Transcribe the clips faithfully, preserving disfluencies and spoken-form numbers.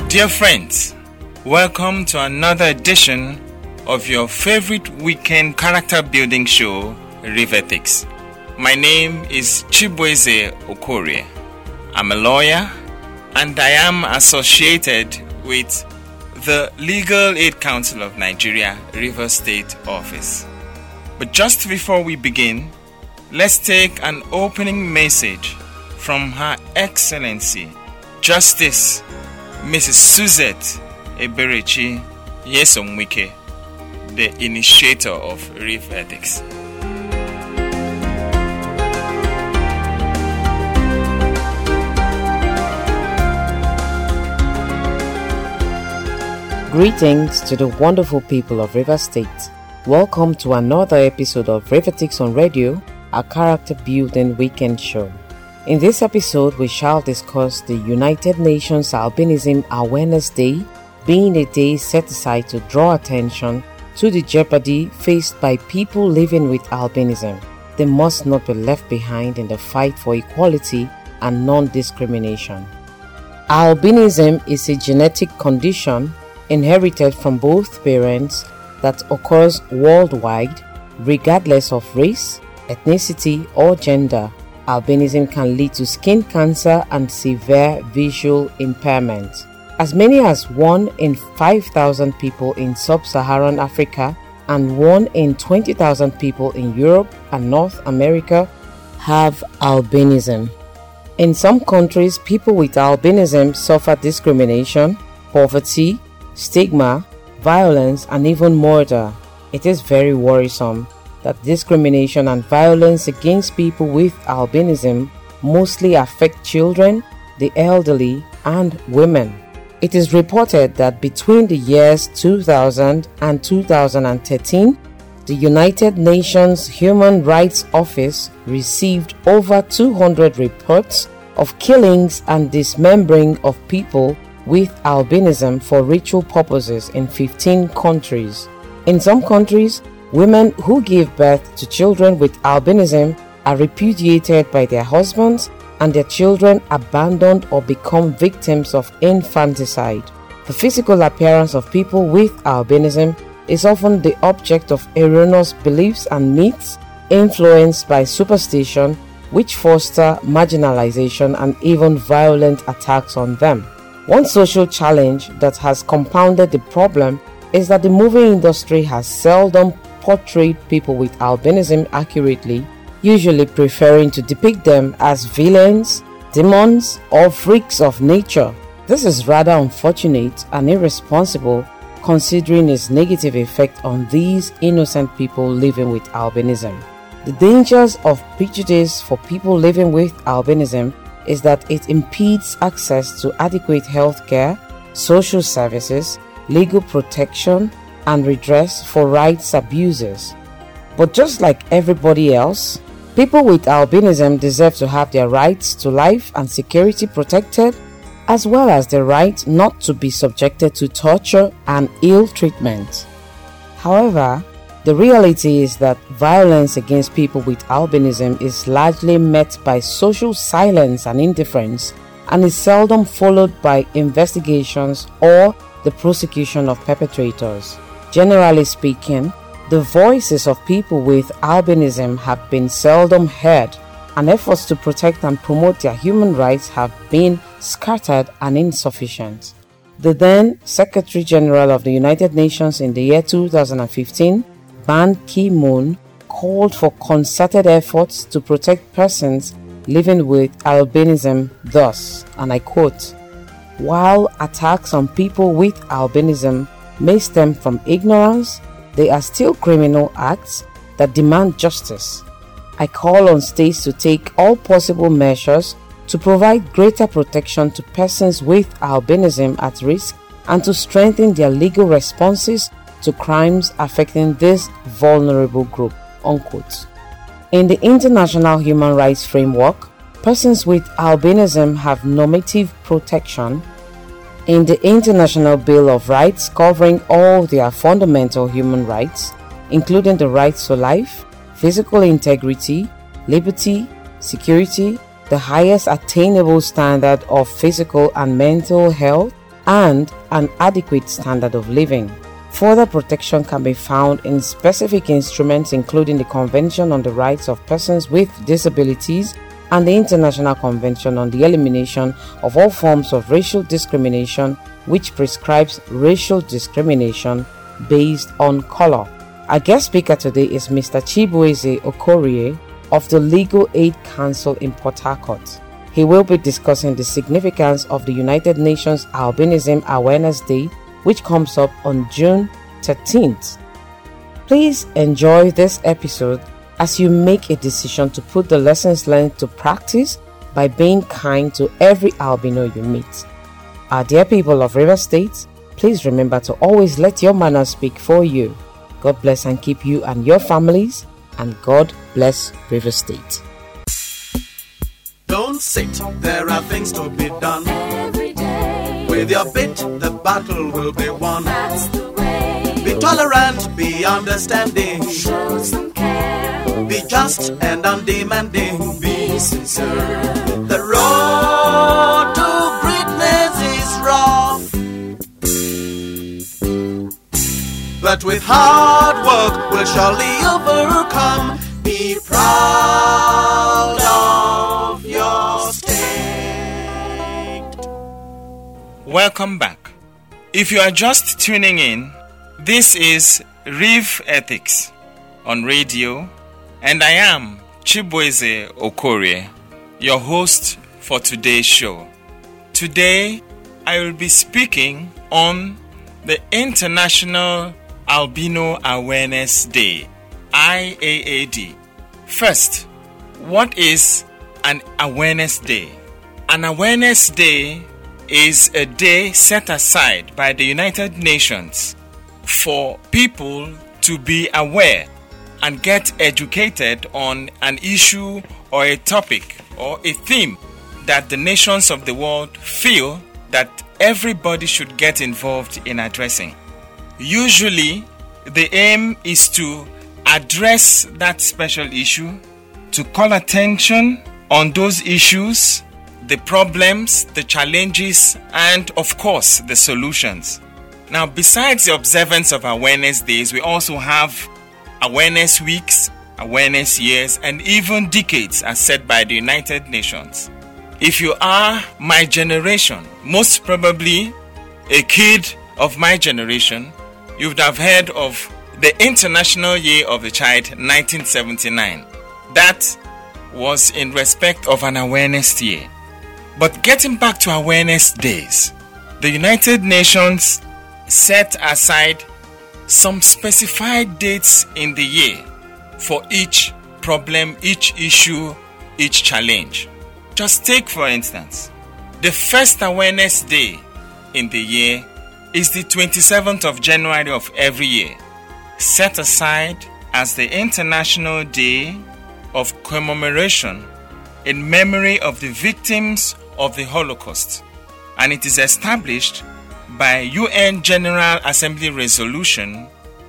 Dear friends, welcome to another edition of your favorite weekend character building show, Riveretics. My name is Chibueze Okorie. I'm a lawyer and I am associated with the Legal Aid Council of Nigeria, Rivers State Office. But just before we begin, let's take an opening message from Her Excellency, Justice Missus Suzette Eberechi Yesomwike, the initiator of Riveretics. Greetings to the wonderful people of River State. Welcome to another episode of Riveretics on Radio, our character building weekend show. In this episode, we shall discuss the United Nations Albinism Awareness Day, being a day set aside to draw attention to the jeopardy faced by people living with albinism. They must not be left behind in the fight for equality and non-discrimination. Albinism is a genetic condition inherited from both parents that occurs worldwide, regardless of race, ethnicity, or gender. Albinism can lead to skin cancer and severe visual impairment. As many as one in five thousand people in sub-Saharan Africa and one in twenty thousand people in Europe and North America have albinism. In some countries, people with albinism suffer discrimination, poverty, stigma, violence, and even murder. It is very worrisome that discrimination and violence against people with albinism mostly affect children, the elderly, and women. It is reported that between the years two thousand and two thousand thirteen, the United Nations Human Rights Office received over two hundred reports of killings and dismembering of people with albinism for ritual purposes in fifteen countries. In some countries, women who give birth to children with albinism are repudiated by their husbands and their children abandoned or become victims of infanticide. The physical appearance of people with albinism is often the object of erroneous beliefs and myths influenced by superstition, which foster marginalization and even violent attacks on them. One social challenge that has compounded the problem is that the movie industry has seldom portrayed people with albinism accurately, usually preferring to depict them as villains, demons, or freaks of nature. This is rather unfortunate and irresponsible considering its negative effect on these innocent people living with albinism. The dangers of prejudice for people living with albinism is that it impedes access to adequate health care, social services, legal protection, and redress for rights abuses. But just like everybody else, people with albinism deserve to have their rights to life and security protected, as well as the right not to be subjected to torture and ill treatment. However, the reality is that violence against people with albinism is largely met by social silence and indifference, and is seldom followed by investigations or the prosecution of perpetrators. Generally speaking, the voices of people with albinism have been seldom heard, and efforts to protect and promote their human rights have been scattered and insufficient. The then Secretary General of the United Nations in the year two thousand fifteen, Ban Ki-moon, called for concerted efforts to protect persons living with albinism thus, and I quote, "While attacks on people with albinism may stem from ignorance, they are still criminal acts that demand justice. I call on states to take all possible measures to provide greater protection to persons with albinism at risk and to strengthen their legal responses to crimes affecting this vulnerable group." Unquote. In the International Human Rights Framework, persons with albinism have normative protection in the International Bill of Rights covering all their fundamental human rights, including the rights to life, physical integrity, liberty, security, the highest attainable standard of physical and mental health, and an adequate standard of living. Further protection can be found in specific instruments including the Convention on the Rights of Persons with Disabilities and the International Convention on the Elimination of All Forms of Racial Discrimination, which prescribes racial discrimination based on color. Our guest speaker today is Mister Chibueze Okorie of the Legal Aid Council in Port Harcourt. He will be discussing the significance of the United Nations Albinism Awareness Day, which comes up on June thirteenth. Please enjoy this episode as you make a decision to put the lessons learned to practice by being kind to every albino you meet. Our dear people of Rivers State, please remember to always let your manners speak for you. God bless and keep you and your families, and God bless Rivers State. Don't sit, there are things to be done. Every day, with your bit, the battle will be won. That's the way. Be tolerant, be understanding. Show some care. Be just and undemanding. Be sincere. The road to greatness is rough, but with hard work we'll surely overcome. Be proud of your state. Welcome back. If you are just tuning in, this is Riv Ethics on radio, and I am Chibueze Okorie, your host for today's show. Today, I will be speaking on the International Albino Awareness Day, I A A D. First, what is an awareness day? An awareness day is a day set aside by the United Nations for people to be aware and get educated on an issue or a topic or a theme that the nations of the world feel that everybody should get involved in addressing. Usually, the aim is to address that special issue, to call attention on those issues, the problems, the challenges, and of course, the solutions. Now, besides the observance of awareness days, we also have awareness weeks, awareness years, and even decades as set by the United Nations. If you are my generation, most probably a kid of my generation, you would have heard of the International Year of the Child nineteen seventy-nine. That was in respect of an awareness year. But getting back to awareness days, the United Nations set aside some specified dates in the year for each problem, each issue, each challenge. Just take, for instance, the first awareness day in the year is the twenty-seventh of January of every year, set aside as the International Day of Commemoration in memory of the victims of the Holocaust, and it is established by U N General Assembly Resolution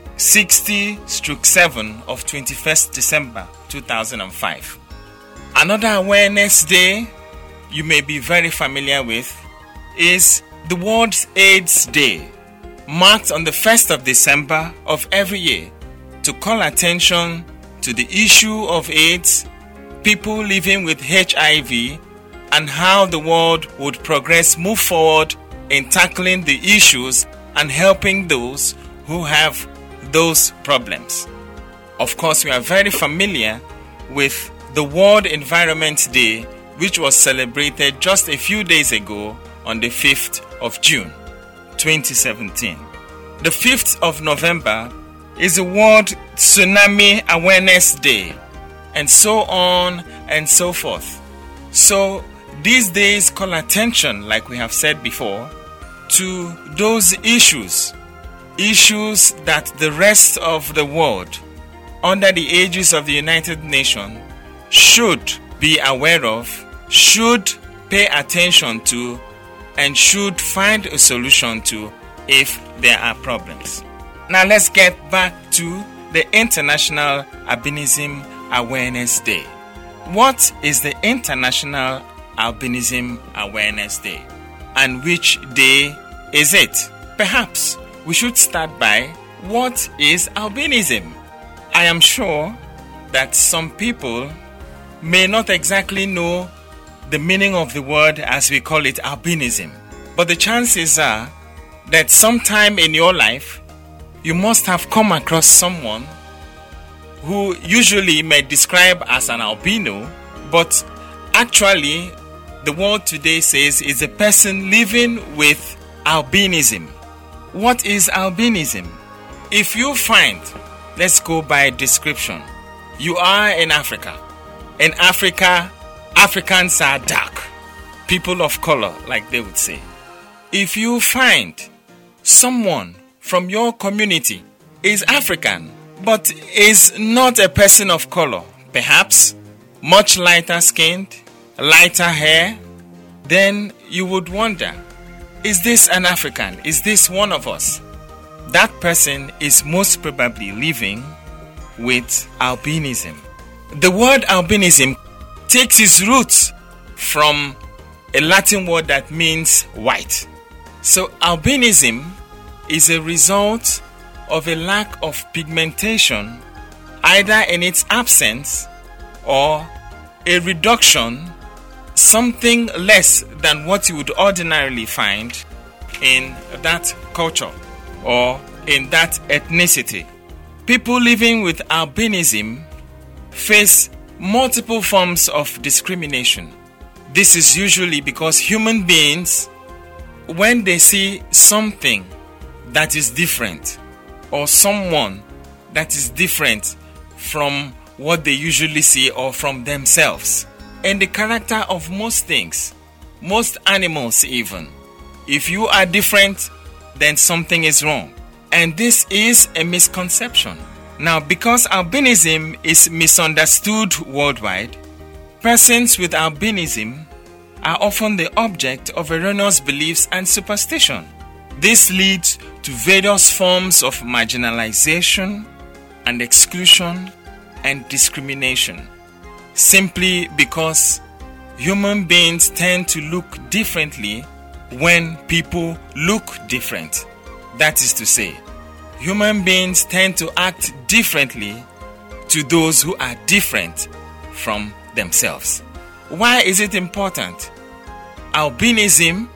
sixty seven of twenty-first December two thousand five. Another awareness day you may be very familiar with is the World AIDS Day, marked on the first of December of every year to call attention to the issue of AIDS, people living with H I V, and how the world would progress, move forward in tackling the issues and helping those who have those problems. Of course, we are very familiar with the World Environment Day, which was celebrated just a few days ago on the fifth of June twenty seventeen. The fifth of November is the World Tsunami Awareness Day, and so on and so forth. So these days call attention, like we have said before, to those issues, issues that the rest of the world, under the aegis of the United Nations, should be aware of, should pay attention to, and should find a solution to if there are problems. Now let's get back to the International Albinism Awareness Day. What is the International Albinism Awareness Day, and which day is it? Perhaps we should start by, what is albinism? I am sure that some people may not exactly know the meaning of the word as we call it albinism. But the chances are that sometime in your life, you must have come across someone who usually may describe as an albino, but actually the word today says is a person living with albinism. What is albinism? If you find, let's go by description, you are in Africa. In Africa, Africans are dark, people of color, like they would say. If you find someone from your community is African, but is not a person of color, perhaps much lighter skinned, lighter hair, then you would wonder, is this an African? Is this one of us? That person is most probably living with albinism. The word albinism takes its roots from a Latin word that means white. So albinism is a result of a lack of pigmentation, either in its absence or a reduction, something less than what you would ordinarily find in that culture or in that ethnicity. People living with albinism face multiple forms of discrimination. This is usually because human beings, when they see something that is different or someone that is different from what they usually see or from themselves, in the character of most things, most animals even, if you are different, then something is wrong. And this is a misconception. Now, because albinism is misunderstood worldwide, persons with albinism are often the object of erroneous beliefs and superstition. This leads to various forms of marginalization and exclusion and discrimination, simply because human beings tend to look differently when people look different. That is to say, human beings tend to act differently to those who are different from themselves. Why is it important? Albinism,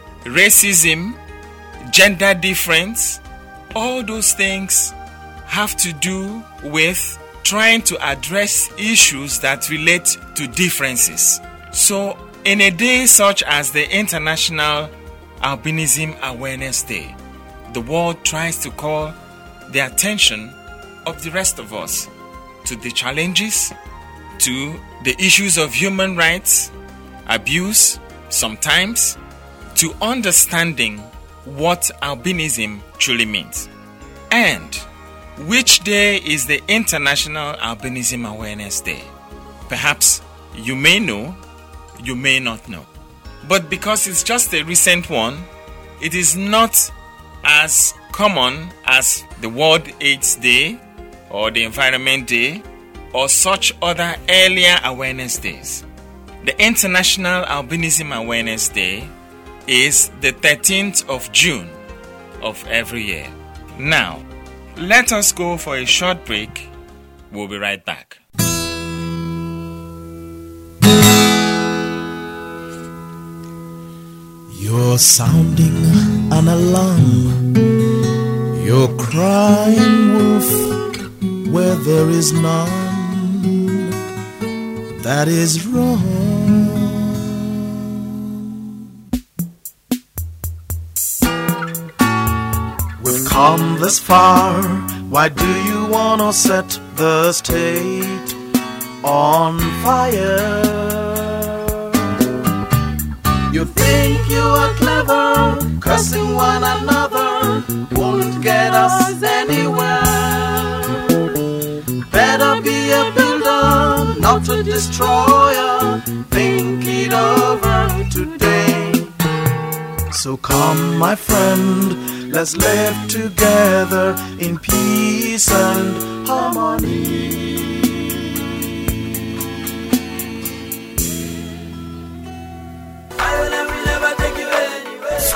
racism, gender difference, all those things have to do with trying to address issues that relate to differences. So, in a day such as the International Albinism Awareness Day, the world tries to call the attention of the rest of us to the challenges, to the issues of human rights, abuse, sometimes, to understanding what albinism truly means. And which day is the International Albinism Awareness Day? Perhaps you may know, you may not know. But because it's just a recent one, it is not as common as the World AIDS Day or the Environment Day or such other earlier awareness days. The International Albinism Awareness Day is the thirteenth of June of every year. Now, let us go for a short break. We'll be right back. You're sounding an alarm. You're crying wolf where there is none. That is wrong. We've come this far. Why do you wanna set the state on fire? You think you are clever, cursing one another won't get us anywhere. Better be a builder, not a destroyer. Think it over today. So come, my friend, let's live together in peace and harmony.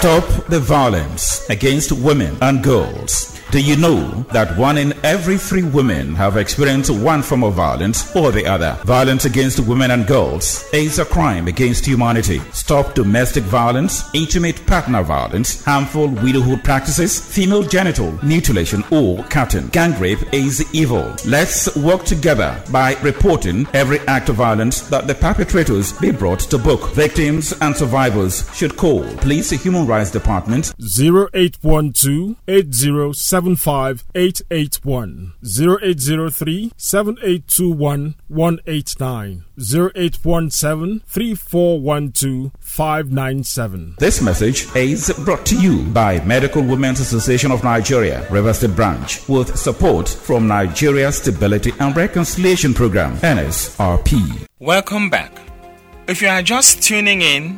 Stop the violence against women and girls. Do you know that one in every three women have experienced one form of violence or the other? Violence against women and girls is a crime against humanity. Stop domestic violence, intimate partner violence, harmful widowhood practices, female genital mutilation or cutting. Gang rape is evil. Let's work together by reporting every act of violence that the perpetrators be brought to book. Victims and survivors should call Police Human Rights Department zero eight one two eight zero seven five eight eight one, zero eight zero three seven eight two one one eight nine, zero eight one seven three four one two five nine seven. This message is brought to you by Medical Women's Association of Nigeria, Rivers State Branch, with support from Nigeria Stability and Reconciliation Program, N S R P. Welcome back. If you are just tuning in,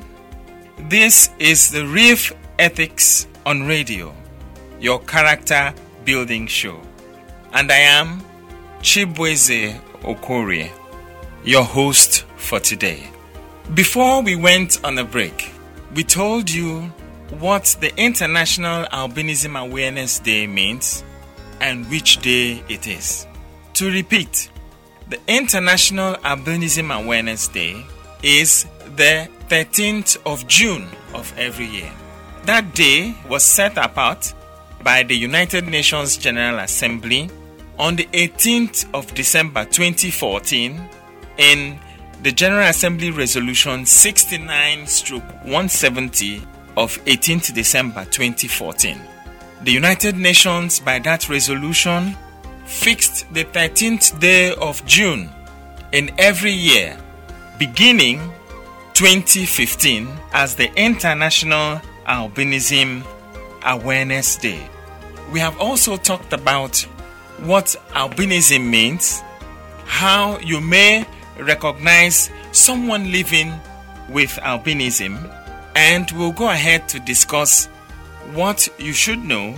this is the Rev Ethics on Radio, your character building show. And I am Chibueze Okorie, your host for today. Before we went on a break, we told you what the International Albinism Awareness Day means and which day it is. To repeat, the International Albinism Awareness Day is the thirteenth of June of every year. That day was set apart by the United Nations General Assembly on the eighteenth of December twenty fourteen in the General Assembly Resolution sixty-nine one seventy of eighteenth December twenty fourteen. The United Nations, by that resolution, fixed the thirteenth day of June in every year, beginning twenty fifteen, as the International Albinism Awareness Day. We have also talked about what albinism means, how you may recognize someone living with albinism, and we'll go ahead to discuss what you should know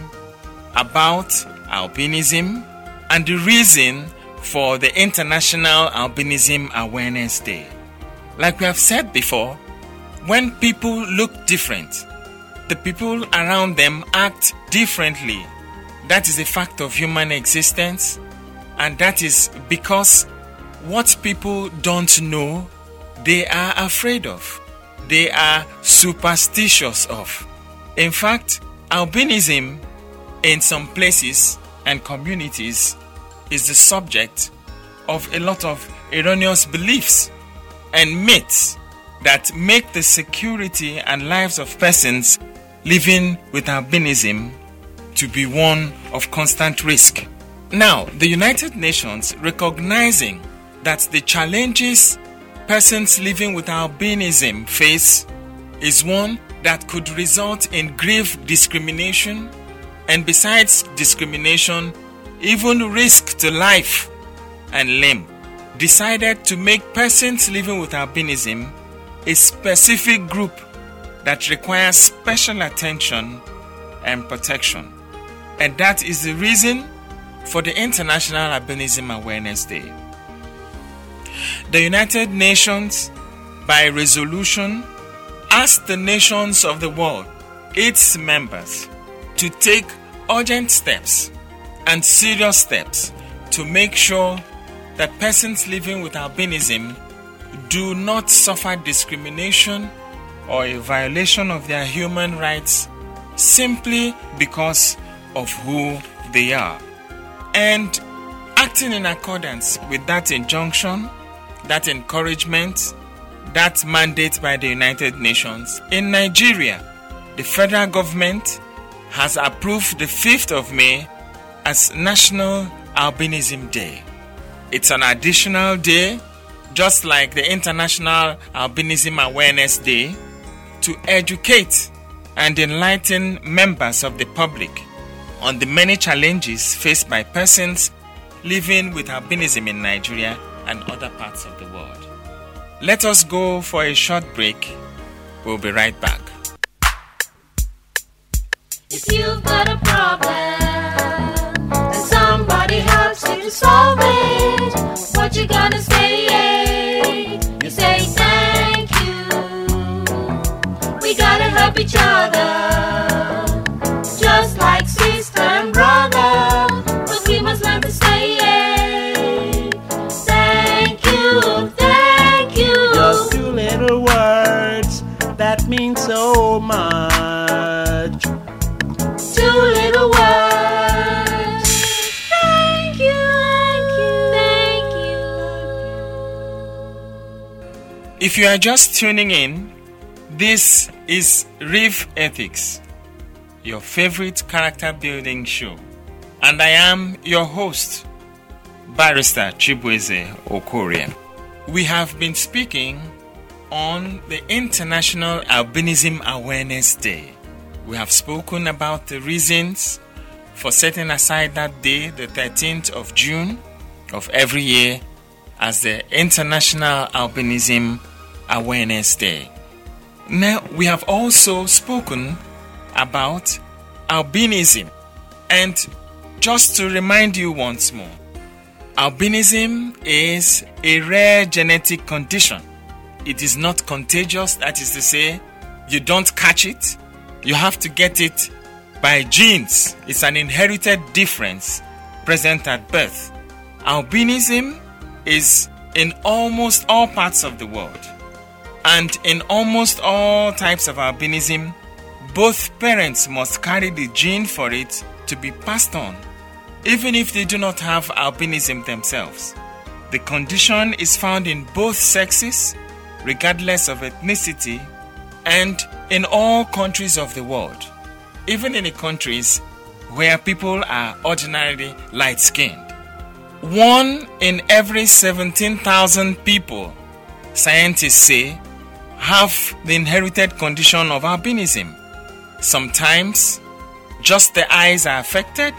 about albinism and the reason for the International Albinism Awareness Day. Like we have said before, when people look different, the people around them act differently. That is a fact of human existence, and that is because what people don't know, they are afraid of. They are superstitious of. In fact, albinism in some places and communities is the subject of a lot of erroneous beliefs and myths that make the security and lives of persons living with albinism to be one of constant risk. Now, the United Nations, recognizing that the challenges persons living with albinism face is one that could result in grave discrimination, and besides discrimination, even risk to life and limb, decided to make persons living with albinism a specific group that requires special attention and protection. And that is the reason for the International Albinism Awareness Day. The United Nations, by resolution, asked the nations of the world, its members, to take urgent steps and serious steps to make sure that persons living with albinism do not suffer discrimination or a violation of their human rights simply because of who they are. And acting in accordance with that injunction, that encouragement, that mandate by the United Nations, in Nigeria, the federal government has approved the fifth of May as National Albinism Day. It's an additional day, just like the International Albinism Awareness Day, to educate and enlighten members of the public on the many challenges faced by persons living with albinism in Nigeria and other parts of the world. Let us go for a short break. We'll be right back. If you've got a problem and somebody helps you to solve it, what you gonna say? You say thank you. We gotta help each other. If you are just tuning in, this is Rev Ethics, your favorite character building show. And I am your host, Barrister Chibueze Okorie. We have been speaking on the International Albinism Awareness Day. We have spoken about the reasons for setting aside that day, the thirteenth of June of every year, as the International Albinism Awareness Day. Now, we have also spoken about albinism. And just to remind you once more, albinism is a rare genetic condition. It is not contagious, that is to say, you don't catch it. You have to get it by genes. It's an inherited difference present at birth. Albinism is in almost all parts of the world. And in almost all types of albinism, both parents must carry the gene for it to be passed on, even if they do not have albinism themselves. The condition is found in both sexes, regardless of ethnicity, and in all countries of the world, even in the countries where people are ordinarily light-skinned. One in every seventeen thousand people, scientists say, have the inherited condition of albinism. Sometimes just the eyes are affected.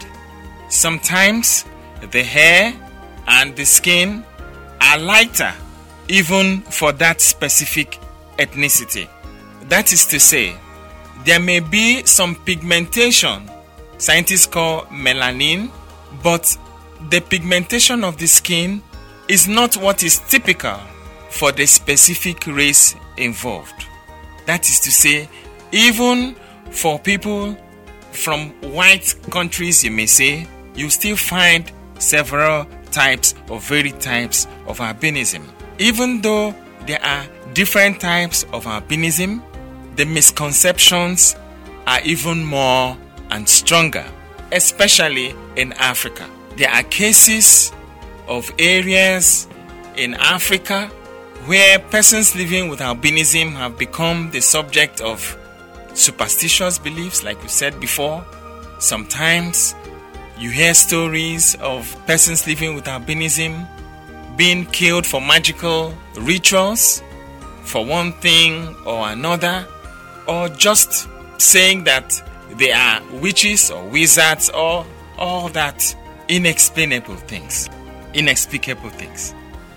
Sometimes the hair and the skin are lighter, even for that specific ethnicity. That is to say, there may be some pigmentation, scientists call melanin, but the pigmentation of the skin is not what is typical for the specific race involved. That is to say, even for people from white countries, you may say, you still find several types or varied types of albinism. Even though there are different types of albinism, the misconceptions are even more and stronger, especially in Africa. There are cases of areas in Africa where persons living with albinism have become the subject of superstitious beliefs, like we said before. Sometimes you hear stories of persons living with albinism being killed for magical rituals, for one thing or another, or just saying that they are witches or wizards or all that inexplainable things, inexplicable things.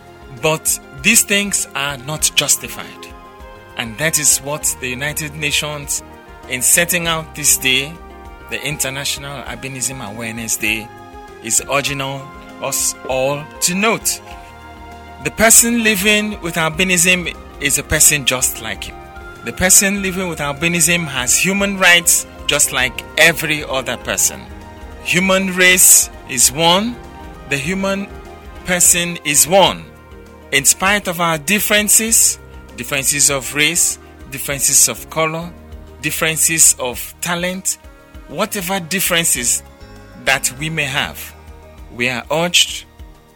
But these things are not justified. And that is what the United Nations, in setting out this day, the International Albinism Awareness Day, is urging us all to note. The person living with albinism is a person just like you. The person living with albinism has human rights just like every other person. Human race is one. The human person is one. In spite of our differences, differences of race, differences of color, differences of talent, whatever differences that we may have, we are urged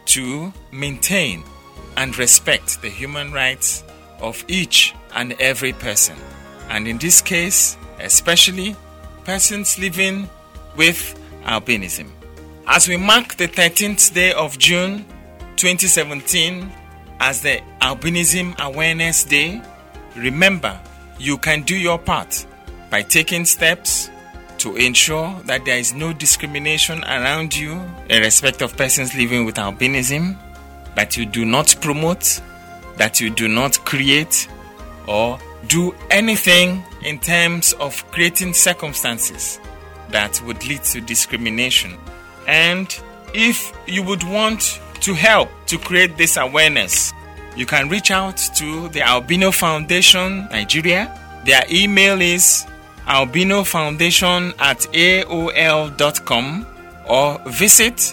to maintain and respect the human rights of each and every person. And in this case, especially persons living with albinism. As we mark the thirteenth day of June twenty seventeen as the Albinism Awareness Day, remember you can do your part by taking steps to ensure that there is no discrimination around you in respect of persons living with albinism, that you do not promote, that you do not create or do anything in terms of creating circumstances that would lead to discrimination. And if you would want to help to create this awareness, you can reach out to the Albino Foundation Nigeria. Their email is albinofoundation at A O L dot com or visit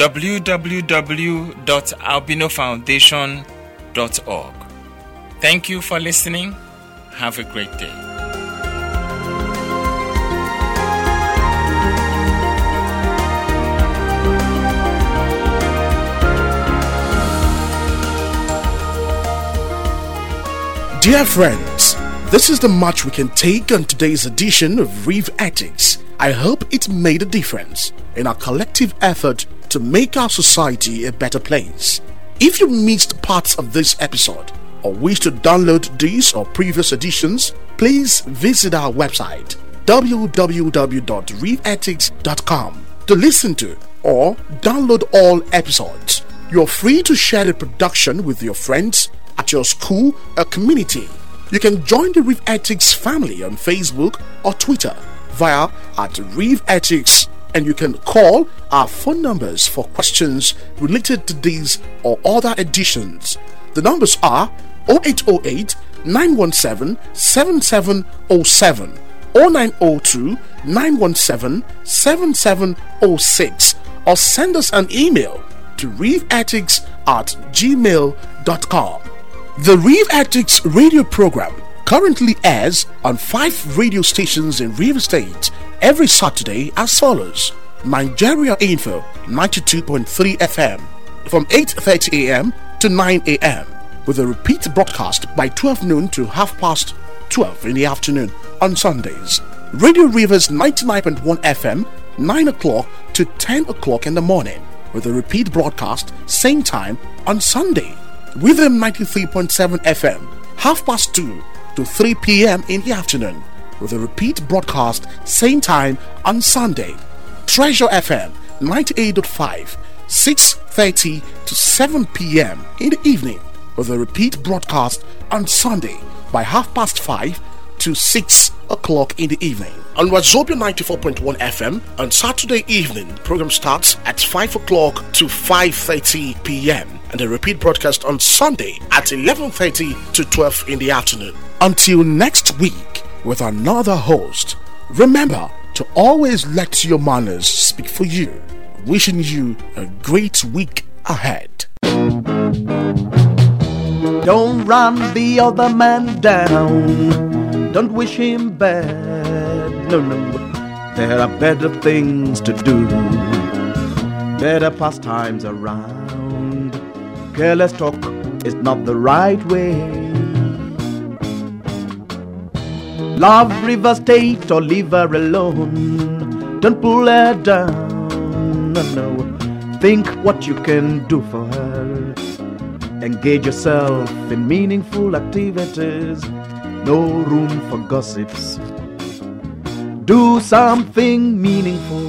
w w w dot albinofoundation dot org. Thank you for listening. Have a great day. Dear friends, this is the much we can take on today's edition of Rev Ethics. I hope it made a difference in our collective effort to make our society a better place. If you missed parts of this episode or wish to download these or previous editions, please visit our website w w w dot rev ethics dot com to listen to or download all episodes. You're free to share the production with your friends at your school or community. You can join the Rev Ethics family on Facebook or Twitter via at Rev Ethics, and you can call our phone numbers for questions related to these or other editions. The numbers are zero eight zero eight, nine one seven, seven seven zero seven, zero nine zero two, nine one seven, seven seven zero six, or send us an email to revethics at gmail dot com. The Rev Ethics radio program currently airs on five radio stations in River State every Saturday as follows: Nigeria Info ninety-two point three F M from eight thirty a m to nine a m with a repeat broadcast by twelve noon to half past twelve in the afternoon on Sundays. Radio Rivers ninety-nine point one F M nine o'clock to ten o'clock in the morning with a repeat broadcast same time on Sunday. Rhythm ninety-three point seven F M half past two to three p m in the afternoon with a repeat broadcast same time on Sunday. Treasure F M ninety-eight point five six thirty to seven p m in the evening with a repeat broadcast on Sunday by half past five to six o'clock in the evening. On Wazobia ninety-four point one F M on Saturday evening, the program starts at five o'clock to five thirty p m and a repeat broadcast on Sunday at eleven thirty to twelve in the afternoon. Until next week with another host, remember to always let your manners speak for you. Wishing you a great week ahead. Don't run the other man down. Don't wish him bad. No, no. There are better things to do. Better pastimes around. Careless talk is not the right way. Love River State or leave her alone. Don't pull her down. No, no. Think what you can do for her. Engage yourself in meaningful activities. No room for gossips. Do something meaningful.